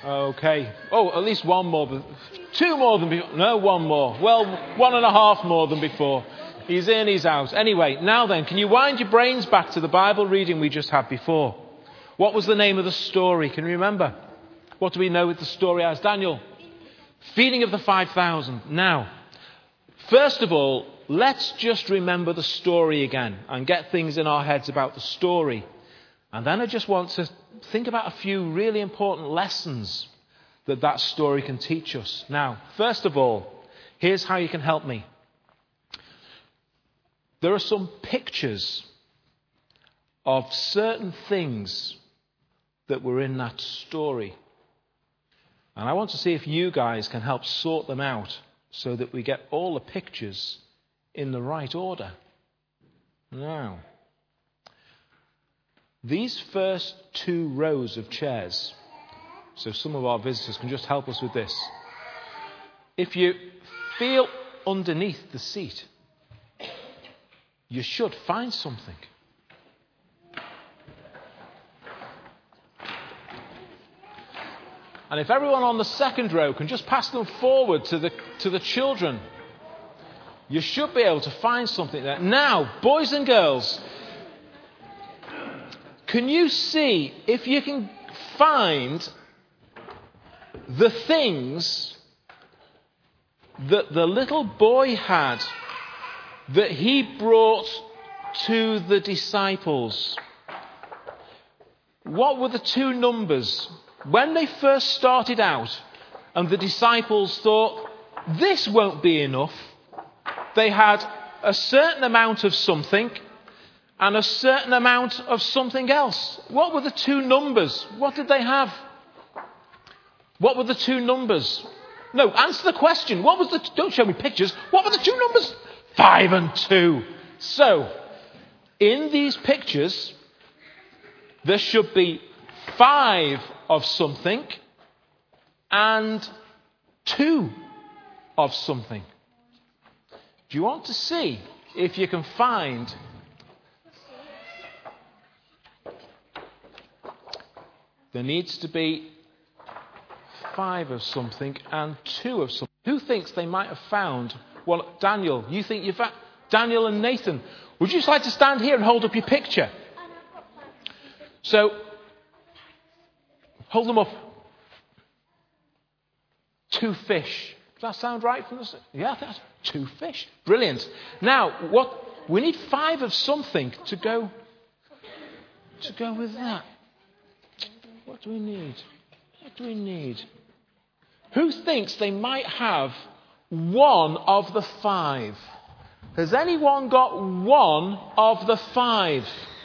Okay. Oh, at least one more. Two more than before. No, one more. Well, 1.5 more than before. He's in, he's out. Anyway, now then, can you wind your brains back to the Bible reading we just had before? What was the name of the story? Can you remember? What do we know with the story as? Daniel? Feeding of the 5,000. Now, first of all, let's just remember the story again and get things in our heads about the story. And then I just want to think about a few really important lessons that story can teach us. Now, first of all, here's how you can help me. There are some pictures of certain things that were in that story. And I want to see if you guys can help sort them out so that we get all the pictures in the right order. Now, these first 2 rows of chairs, so some of our visitors can just help us with this. If you feel underneath the seat, you should find something. And if everyone on the second row can just pass them forward to the children, you should be able to find something there. Now, boys and girls, can you see if you can find the things that the little boy had that he brought to the disciples? What were the 2 numbers? When they first started out and the disciples thought, this won't be enough, they had a certain amount of something and a certain amount of something else. What were the 2 numbers? What did they have? What were the 2 numbers? No, answer the question. Don't show me pictures. What were the 2 numbers? 5 and 2. So, in these pictures, there should be 5 of something and 2 of something. Do you want to see if you can find? There needs to be 5 of something and 2 of something. Who thinks they might have found? Well, Daniel, you think you've found? Daniel and Nathan, would you just like to stand here and hold up your picture? So, hold them up. 2 fish. Does that sound right from the? Yeah, that's 2 fish. Brilliant. Now, we need 5 of something to go with that. What do we need? Who thinks they might have 1 of the 5? Has anyone got 1 of the 5?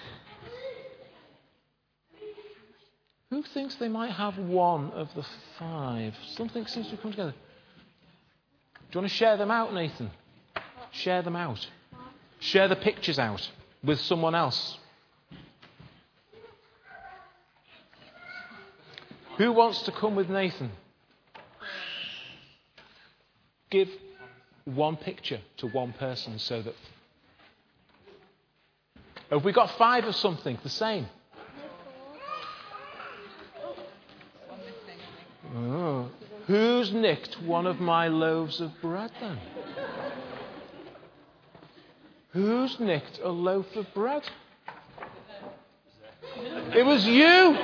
Who thinks they might have 1 of the 5? Something seems to have come together. Do you want to share them out, Nathan? Share them out. Share the pictures out with someone else. Who wants to come with Nathan? Give 1 picture to 1 person so that... Have we got 5 of something? The same? Oh. Who's nicked 1 of my loaves of bread then? Who's nicked a loaf of bread? It was you!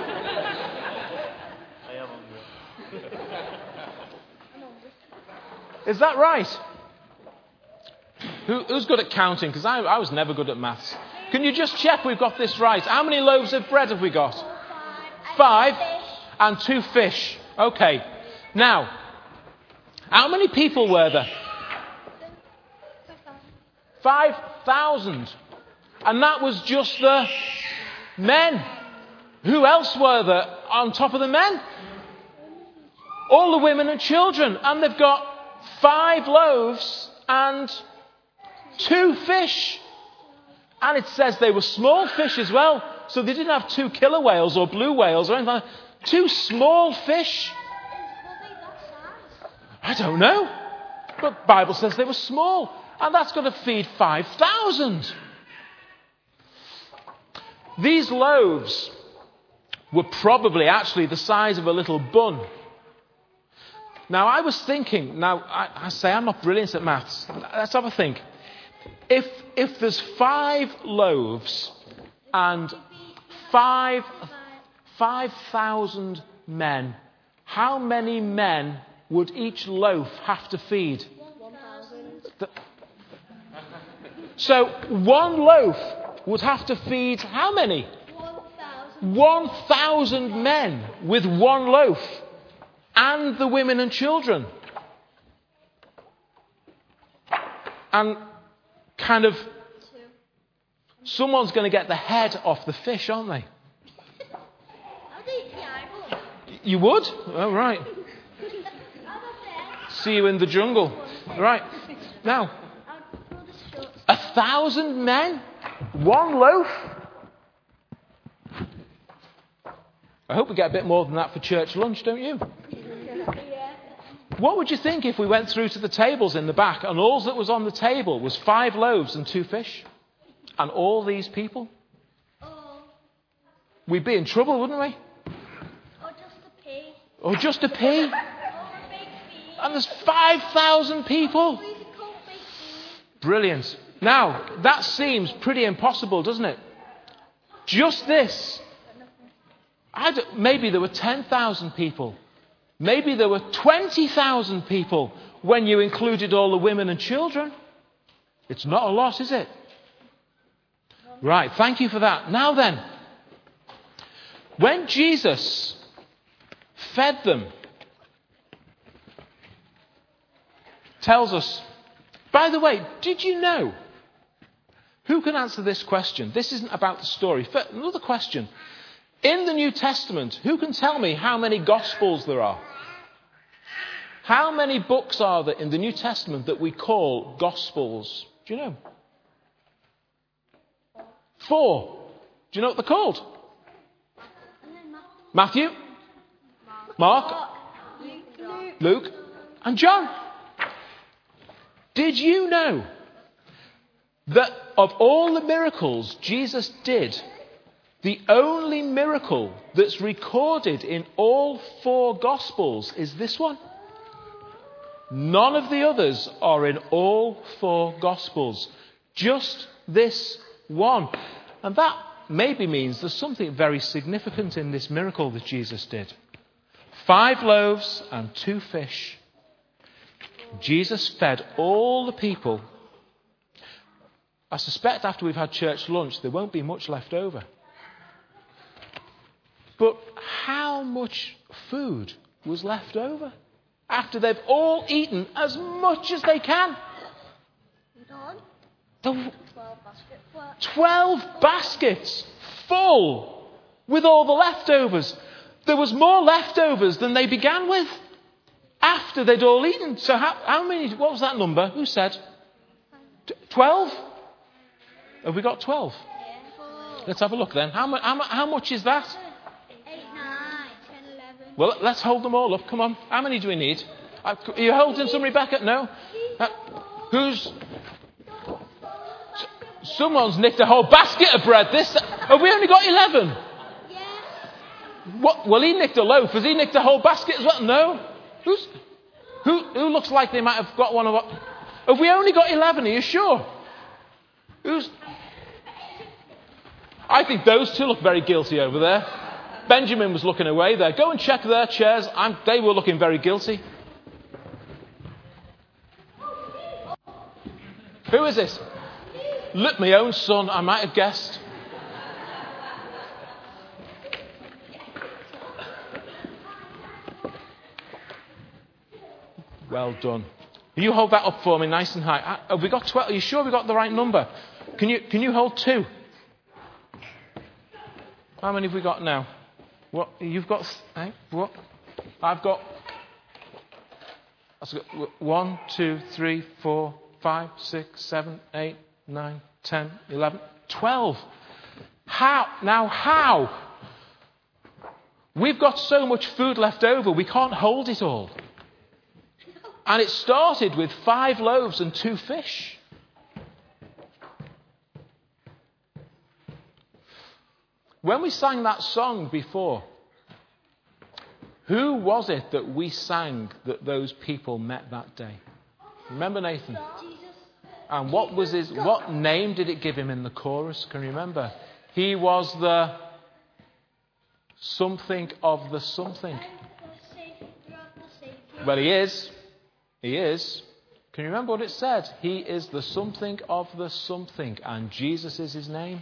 Is that right? Who's good at counting? Because I was never good at maths. Can you just check we've got this right? How many loaves of bread have we got? 5 and 2 fish. Okay. Now, how many people were there? 5,000. And that was just the men. Who else were there on top of the men? All the women and children. And they've got 5 loaves and 2 fish. And it says they were small fish as well. So they didn't have 2 killer whales or blue whales or anything like that. 2 small fish. I don't know. But the Bible says they were small. And that's going to feed 5,000. These loaves were probably actually the size of a little bun. Now, I was thinking, I say I'm not brilliant at maths. Let's have a think. If there's 5 loaves and 5,000 men, how many men would each loaf have to feed? 1,000. So 1 loaf would have to feed how many? 1,000. 1,000 men with 1 loaf. And the women and children. And kind of, someone's going to get the head off the fish, aren't they? I'd eat the eyeball. You would? Oh, right. See you in the jungle. Right. Now, I'd pull the shorts. 1,000 men? 1 loaf? I hope we get a bit more than that for church lunch, don't you? Yeah. What would you think if we went through to the tables in the back and all that was on the table was 5 loaves and 2 fish? And all these people? Or We'd be in trouble, wouldn't we? just a pea. Or just a pea? Or a big feed. And there's 5,000 people? We could call big feed. Brilliant. Now, that seems pretty impossible, doesn't it? Just this. Maybe there were 10,000 people. Maybe there were 20,000 people when you included all the women and children. It's not a lot, is it? Right, thank you for that. Now then, when Jesus fed them, tells us, by the way, did you know? Who can answer this question? This isn't about the story. Another question. In the New Testament, who can tell me how many Gospels there are? How many books are there in the New Testament that we call Gospels? Do you know? 4. Do you know what they're called? Matthew, Mark, Luke, and John. Did you know that of all the miracles Jesus did, the only miracle that's recorded in all 4 Gospels is this one? None of the others are in all 4 Gospels. Just this one. And that maybe means there's something very significant in this miracle that Jesus did. 5 loaves and 2 fish. Jesus fed all the people. I suspect after we've had church lunch, there won't be much left over. But how much food was left over after they've all eaten as much as they can? Done. 12 baskets worth. 12 baskets full with all the leftovers. There was more leftovers than they began with after they'd all eaten. So how many, what was that number? Who said? 12? Have we got 12? Yeah. Let's have a look then. How much is that? 8, 9, 10, 11. Well, let's hold them all up. Come on. How many do we need? Are you holding some, Rebecca? No? Someone's nicked a whole basket of bread. Have we only got 11? Yeah. What? Well, he nicked a loaf. Has he nicked a whole basket as well? No. Who looks like they might have got one of what? Have we only got 11? Are you sure? I think those 2 look very guilty over there. Benjamin was looking away there. Go and check their chairs. They were looking very guilty. Who is this? Look, my own son, I might have guessed. Well done. You hold that up for me nice and high. Have we got 12? Are you sure we got the right number? Can you hold 2? How many have we got now? What? You've got... What? I've got... 1, 2, 3, 4, 5, 6, 7, 8, 9, 10, 11, 12. How? Now how? We've got so much food left over, we can't hold it all. And it started with 5 loaves and 2 fish. When we sang that song before, Who was it that we sang that those people met that day? Remember Nathan? Jesus. And what name did it give him in the chorus? Can you remember? He was the something of the something. Well, he is. He is. Can you remember what it said? He is the something of the something, and Jesus is his name.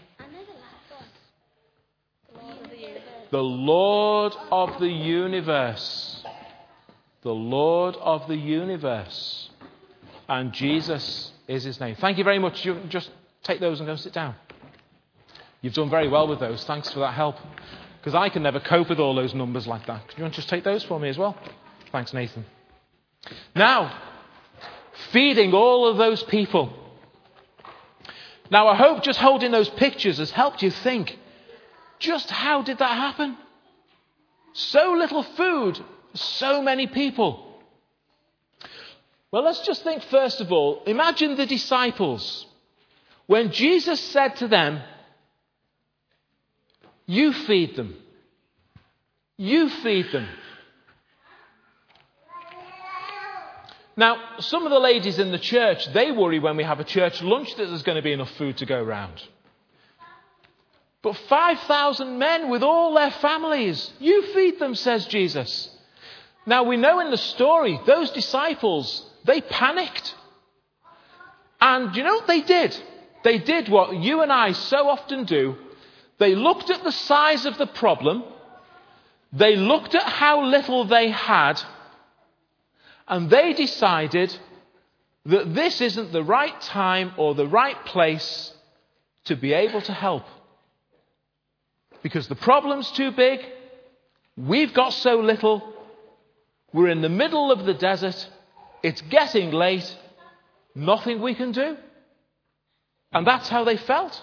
The Lord of the universe. The Lord of the universe. And Jesus is his name. Thank you very much. You just take those and go sit down. You've done very well with those. Thanks for that help. Because I can never cope with all those numbers like that. Could you want to just take those for me as well? Thanks, Nathan. Now, feeding all of those people. Now, I hope just holding those pictures has helped you think, just how did that happen? So little food, so many people. Well, let's just think first of all, imagine the disciples. When Jesus said to them, you feed them. You feed them. Now, some of the ladies in the church, they worry when we have a church lunch that there's going to be enough food to go around. But 5,000 men with all their families, you feed them, says Jesus. Now, we know in the story, those disciples, they panicked. And you know what they did? They did what you and I so often do. They looked at the size of the problem. They looked at how little they had. And they decided that this isn't the right time or the right place to be able to help. Because the problem's too big. We've got so little. We're in the middle of the desert. It's getting late. Nothing we can do. And that's how they felt.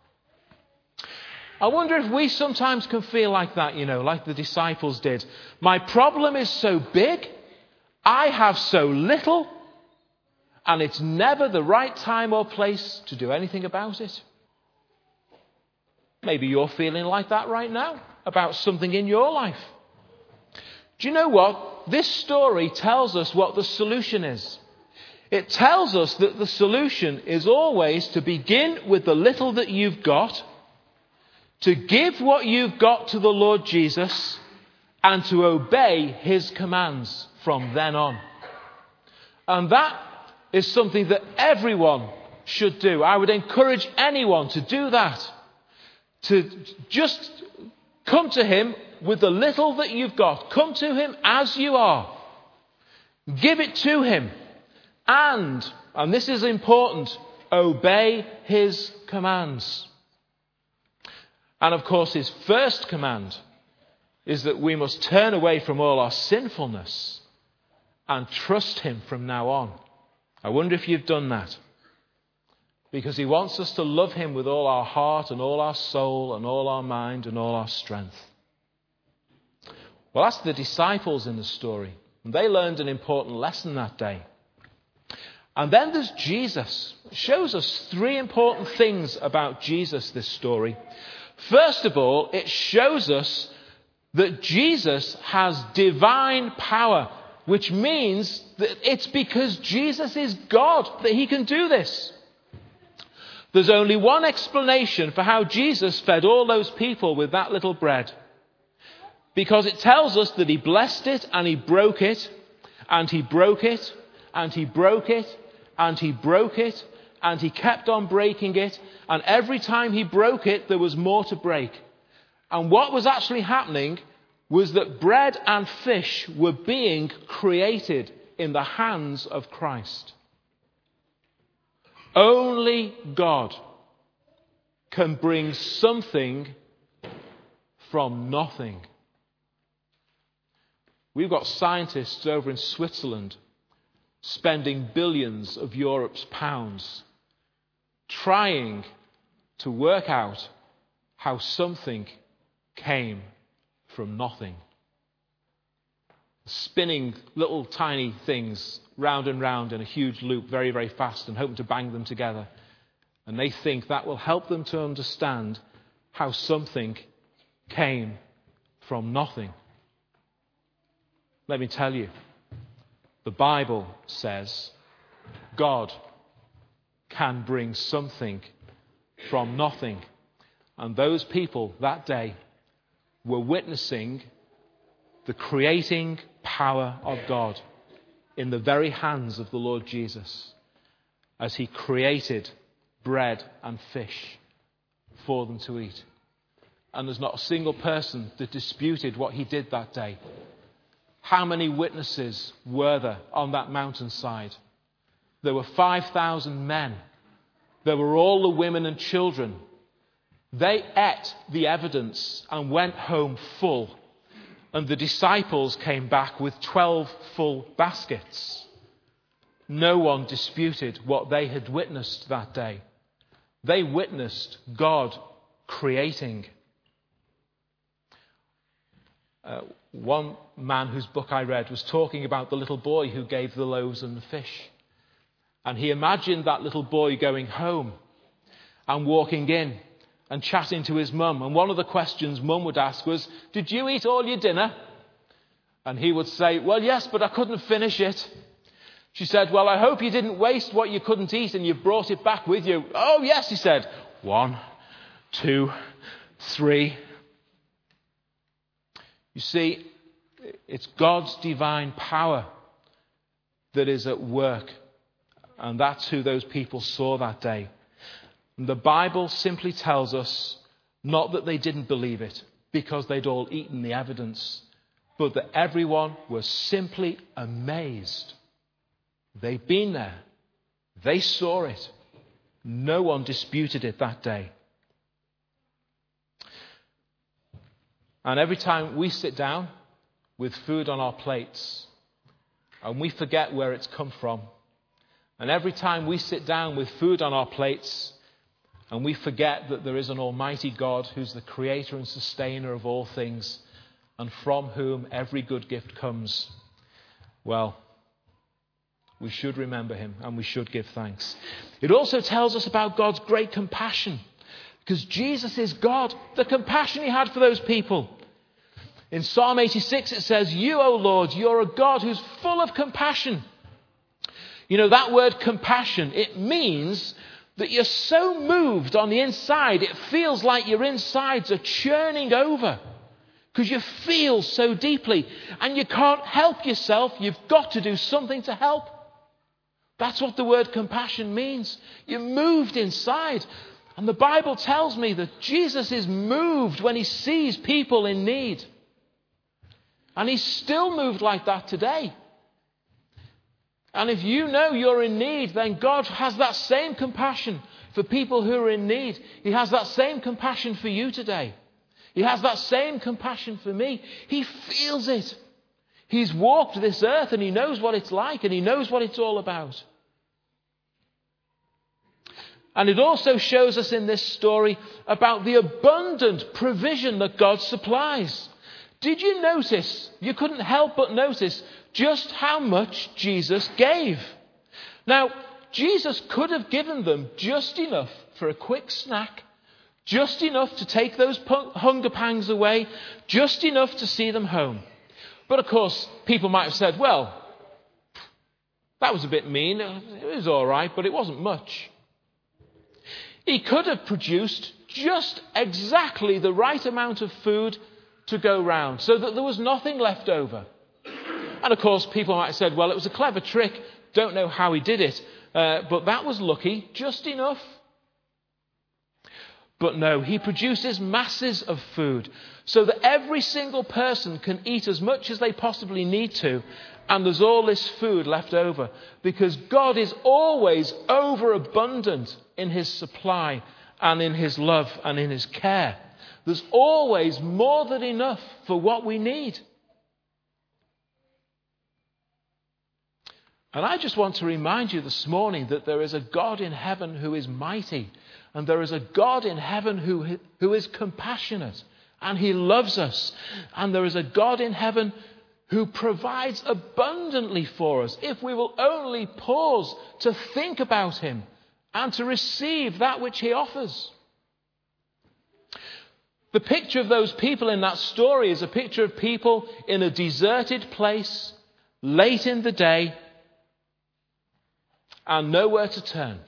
I wonder if we sometimes can feel like that, like the disciples did. My problem is so big. I have so little. And it's never the right time or place to do anything about it. Maybe you're feeling like that right now about something in your life. Do you know what? This story tells us what the solution is. It tells us that the solution is always to begin with the little that you've got, to give what you've got to the Lord Jesus, and to obey his commands from then on. And that is something that everyone should do. I would encourage anyone to do that. To just come to him with the little that you've got. Come to him as you are. Give it to him. And this is important, obey his commands. And of course, his first command is that we must turn away from all our sinfulness and trust him from now on. I wonder if you've done that. Because he wants us to love him with all our heart and all our soul and all our mind and all our strength. Well, that's the disciples in the story. And they learned an important lesson that day. And then there's Jesus. It shows us three important things about Jesus, this story. First of all, it shows us that Jesus has divine power, which means that it's because Jesus is God that he can do this. There's only one explanation for how Jesus fed all those people with that little bread. Because it tells us that he blessed it and he broke it, and he broke it, and he broke it, and he broke it, and he kept on breaking it, and every time he broke it, there was more to break. And what was actually happening was that bread and fish were being created in the hands of Christ. Only God can bring something from nothing. We've got scientists over in Switzerland spending billions of Europe's pounds trying to work out how something came from nothing. Spinning little tiny things round and round in a huge loop very, very fast and hoping to bang them together. And they think that will help them to understand how something came from nothing. Let me tell you, the Bible says God can bring something from nothing. And those people that day were witnessing the creating power of God in the very hands of the Lord Jesus as he created bread and fish for them to eat. And there's not a single person that disputed what he did that day. How many witnesses were there on that mountainside? There were 5,000 men. There were all the women and children. They ate the evidence and went home full. And the disciples came back with 12 full baskets. No one disputed what they had witnessed that day. They witnessed God creating. One man whose book I read was talking about the little boy who gave the loaves and the fish. And he imagined that little boy going home and walking in and chatting to his mum. And one of the questions mum would ask was, "Did you eat all your dinner?" And he would say, "Well, yes, but I couldn't finish it." She said, "Well, I hope you didn't waste what you couldn't eat and you brought it back with you." "Oh, yes," he said. 1, 2, 3. You see, it's God's divine power that is at work. And that's who those people saw that day. And the Bible simply tells us not that they didn't believe it because they'd all eaten the evidence, but that everyone was simply amazed. They'd been there. They saw it. No one disputed it that day. And every time we sit down with food on our plates and we forget where it's come from, and every time we sit down with food on our plates and we forget that there is an almighty God who's the creator and sustainer of all things and from whom every good gift comes, well, we should remember him and we should give thanks. It also tells us about God's great compassion, because Jesus is God. The compassion he had for those people. In Psalm 86 it says, "You, O Lord, you're a God who's full of compassion." You know, that word compassion, it means that you're so moved on the inside, it feels like your insides are churning over because you feel so deeply and you can't help yourself. You've got to do something to help. That's what the word compassion means. You're moved inside. And the Bible tells me that Jesus is moved when he sees people in need. And he's still moved like that today. And if you know you're in need, then God has that same compassion for people who are in need. He has that same compassion for you today. He has that same compassion for me. He feels it. He's walked this earth and he knows what it's like and he knows what it's all about. And it also shows us in this story about the abundant provision that God supplies. Did you notice? You couldn't help but notice just how much Jesus gave. Now, Jesus could have given them just enough for a quick snack, just enough to take those hunger pangs away, just enough to see them home. But of course, people might have said, well, that was a bit mean. It was all right, but it wasn't much. He could have produced just exactly the right amount of food to go round so that there was nothing left over. And of course, people might have said, well, it was a clever trick. Don't know how he did it. But that was lucky, just enough. But no, he produces masses of food so that every single person can eat as much as they possibly need to. And there's all this food left over because God is always overabundant in his supply and in his love and in his care. There's always more than enough for what we need. And I just want to remind you this morning that there is a God in heaven who is mighty. And there is a God in heaven who is compassionate. And he loves us. And there is a God in heaven who provides abundantly for us if we will only pause to think about him and to receive that which he offers. The picture of those people in that story is a picture of people in a deserted place, late in the day, and nowhere to turn.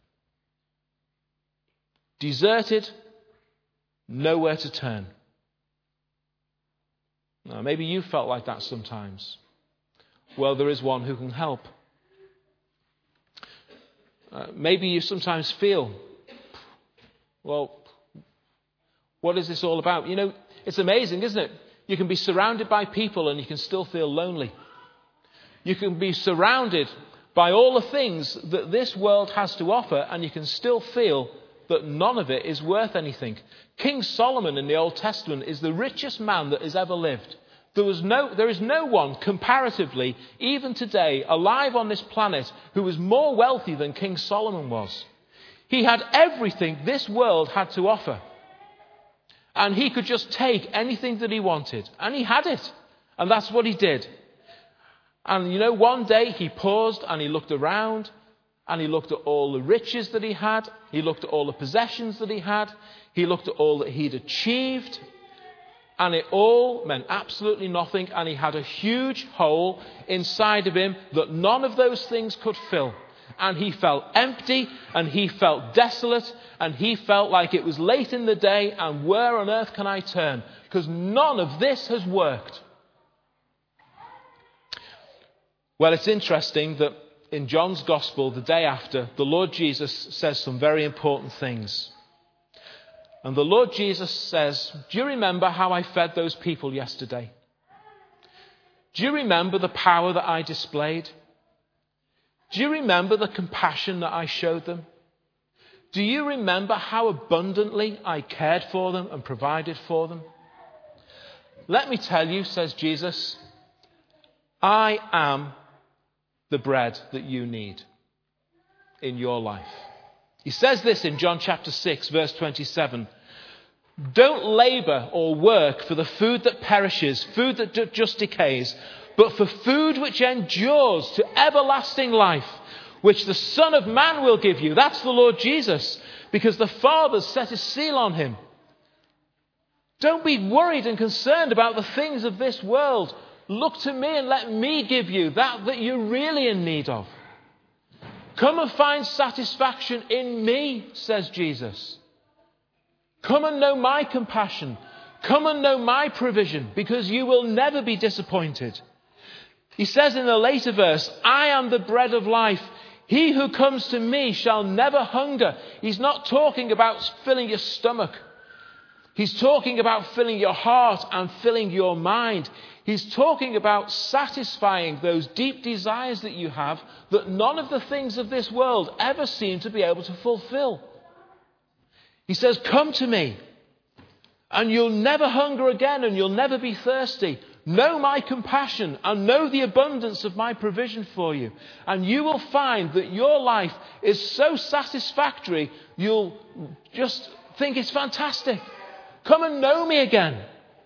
Deserted, nowhere to turn. Now, maybe you felt like that sometimes. Well, there is one who can help. Maybe you sometimes feel, well, what is this all about? You know, it's amazing, isn't it? You can be surrounded by people and you can still feel lonely. You can be surrounded by all the things that this world has to offer and you can still feel that none of it is worth anything. King Solomon in the Old Testament is the richest man that has ever lived. There is no one, comparatively, even today, alive on this planet who was more wealthy than King Solomon was. He had everything this world had to offer. And he could just take anything that he wanted. And he had it. And that's what he did. And you know, one day he paused and he looked around and he looked at all the riches that he had. He looked at all the possessions that he had. He looked at all that he'd achieved. And it all meant absolutely nothing. And he had a huge hole inside of him that none of those things could fill. And he felt empty and he felt desolate and he felt like it was late in the day and where on earth can I turn? Because none of this has worked. Well, it's interesting that in John's Gospel, the day after, the Lord Jesus says some very important things. And the Lord Jesus says, do you remember how I fed those people yesterday? Do you remember the power that I displayed? Do you remember the compassion that I showed them? Do you remember how abundantly I cared for them and provided for them? Let me tell you, says Jesus, I am the bread that you need in your life. He says this in John chapter 6, verse 27. Don't labour or work for the food that perishes, food that just decays, but for food which endures to everlasting life, which the Son of Man will give you. That's the Lord Jesus, because the Father's set his seal on him. Don't be worried and concerned about the things of this world. Look to me and let me give you that you're really in need of. Come and find satisfaction in me, says Jesus. Come and know my compassion. Come and know my provision, because you will never be disappointed. He says in the later verse, I am the bread of life. He who comes to me shall never hunger. He's not talking about filling your stomach. He's talking about filling your heart and filling your mind. He's talking about satisfying those deep desires that you have that none of the things of this world ever seem to be able to fulfill. He says, come to me and you'll never hunger again and you'll never be thirsty. Know my compassion and know the abundance of my provision for you. And you will find that your life is so satisfactory, you'll just think it's fantastic. Come and know me again.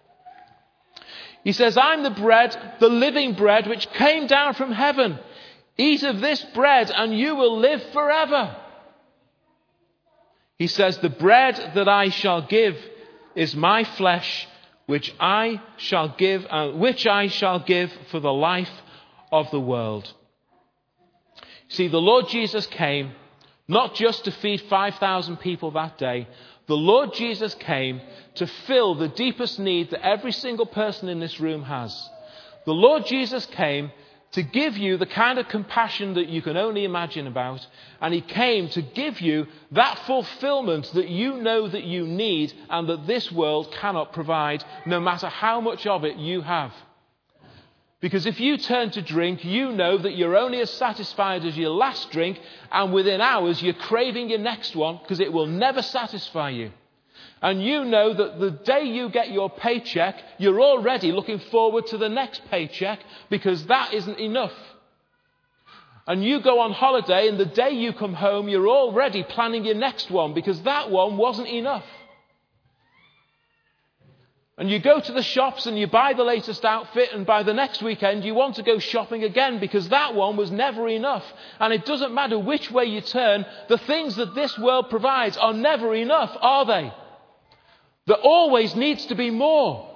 He says, I'm the bread, the living bread, which came down from heaven. Eat of this bread and you will live forever. He says, the bread that I shall give is my flesh, which I shall give for the life of the world. See, the Lord Jesus came not just to feed 5,000 people that day. The Lord Jesus came to fill the deepest need that every single person in this room has. The Lord Jesus came to give you the kind of compassion that you can only imagine about. And he came to give you that fulfillment that you know that you need and that this world cannot provide, no matter how much of it you have. Because if you turn to drink, you know that you're only as satisfied as your last drink, and within hours you're craving your next one because it will never satisfy you. And you know that the day you get your paycheck, you're already looking forward to the next paycheck because that isn't enough. And you go on holiday and the day you come home, you're already planning your next one because that one wasn't enough. And you go to the shops and you buy the latest outfit, and by the next weekend you want to go shopping again because that one was never enough. And it doesn't matter which way you turn, the things that this world provides are never enough, are they? There always needs to be more.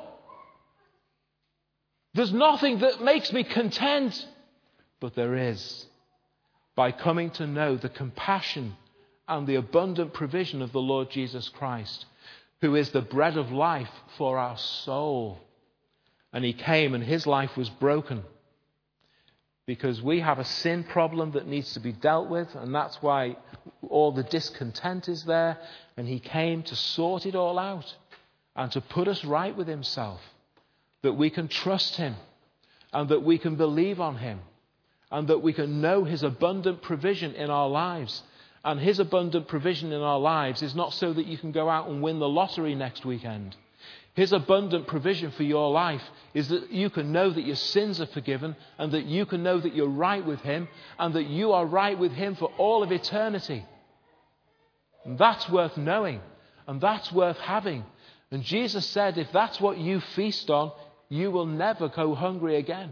There's nothing that makes me content, but there is. By coming to know the compassion and the abundant provision of the Lord Jesus Christ, who is the bread of life for our soul. And he came and his life was broken because we have a sin problem that needs to be dealt with, and that's why all the discontent is there. And he came to sort it all out and to put us right with himself, that we can trust him and that we can believe on him and that we can know his abundant provision in our lives. And his abundant provision in our lives is not so that you can go out and win the lottery next weekend. His abundant provision for your life is that you can know that your sins are forgiven and that you can know that you're right with him and that you are right with him for all of eternity. And that's worth knowing and that's worth having. And Jesus said, if that's what you feast on, you will never go hungry again.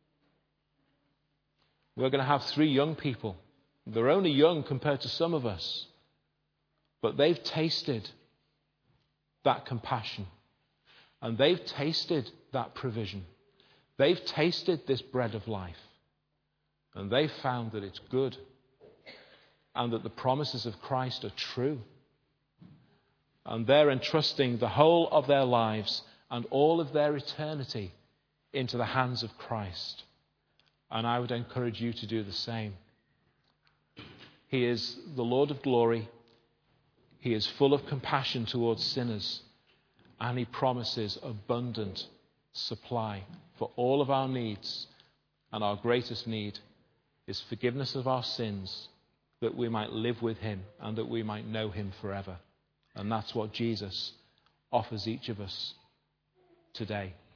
We're going to have 3 young people. They're only young compared to some of us. But they've tasted that compassion. And they've tasted that provision. They've tasted this bread of life. And they've found that it's good. And that the promises of Christ are true. And they're entrusting the whole of their lives and all of their eternity into the hands of Christ. And I would encourage you to do the same. He is the Lord of glory. He is full of compassion towards sinners. And he promises abundant supply for all of our needs. And our greatest need is forgiveness of our sins, that we might live with him and that we might know him forever. And that's what Jesus offers each of us today.